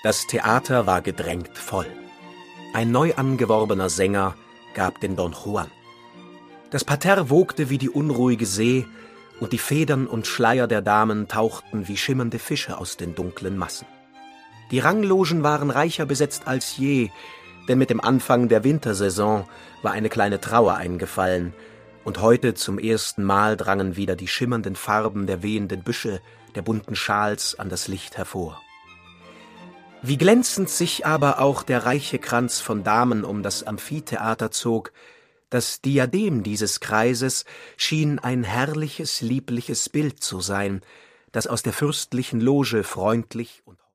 Das Theater war gedrängt voll. Ein neu angeworbener Sänger gab den Don Juan. Das Parterre wogte wie die unruhige See, und die Federn und Schleier der Damen tauchten wie schimmernde Fische aus den dunklen Massen. Die Ranglogen waren reicher besetzt als je, denn mit dem Anfang der Wintersaison war eine kleine Trauer eingefallen, und heute zum ersten Mal drangen wieder die schimmernden Farben der wehenden Büsche, der bunten Schals an das Licht hervor. Wie glänzend sich aber auch der reiche Kranz von Damen um das Amphitheater zog, das Diadem dieses Kreises schien ein herrliches, liebliches Bild zu sein, das aus der fürstlichen Loge freundlich und